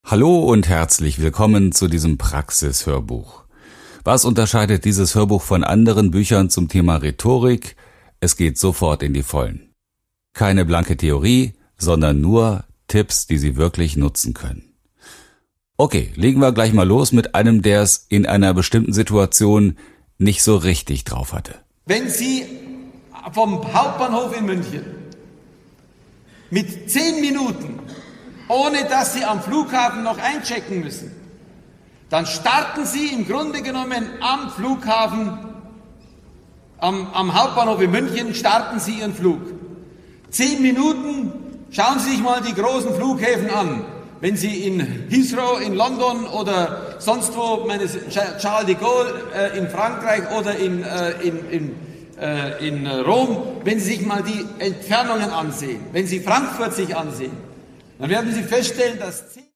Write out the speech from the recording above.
Hallo und herzlich willkommen zu diesem Praxishörbuch. Was unterscheidet dieses Hörbuch von anderen Büchern zum Thema Rhetorik? Es geht sofort in die Vollen. Keine blanke Theorie, sondern nur Tipps, die Sie wirklich nutzen können. Okay, legen wir gleich mal los mit einem, der es in einer bestimmten Situation nicht so richtig drauf hatte. Wenn Sie vom Hauptbahnhof in München mit 10 Minuten, ohne dass Sie am Flughafen noch einchecken müssen, dann starten Sie im Grunde genommen am Flughafen, am Hauptbahnhof in München, starten Sie Ihren Flug. 10 Minuten, schauen Sie sich mal die großen Flughäfen an. Wenn Sie in Heathrow in London oder sonst wo, Charles de Gaulle in Frankreich oder in Rom, wenn Sie sich mal die Entfernungen ansehen, wenn Sie Frankfurt sich ansehen, dann werden Sie feststellen, dass